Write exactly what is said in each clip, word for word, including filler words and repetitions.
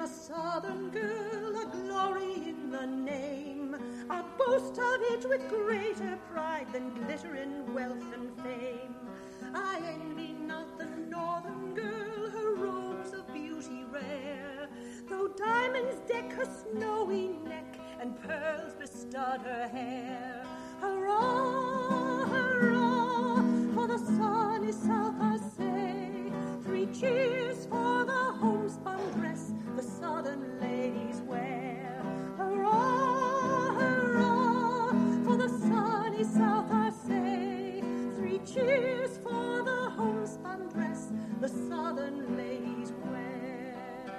a southern girl, a glory in the name, a boast of it with greater pride than glitter in wealth and fame. I envy not the northern girl, her robes of beauty rare, though diamonds deck her snowy neck and pearls bestud her hair. Hurrah, hurrah, for the sunny south, I say. Three cheers for the homespun dress the southern ladies wear. Hurrah, hurrah, for the sunny south, I say. Three cheers for the homespun dress the southern ladies wear.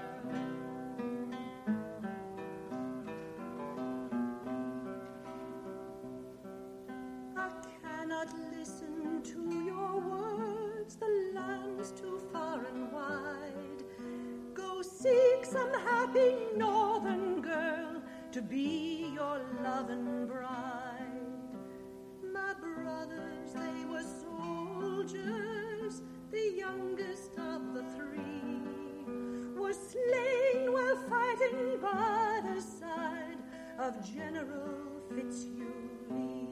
I cannot listen to your words, the land's too far and wide. Go seek some happy northern girl to be your loving bride. My brothers, they were soldiers, the youngest of the three, were slain while fighting by the side of General Fitzhugh Lee.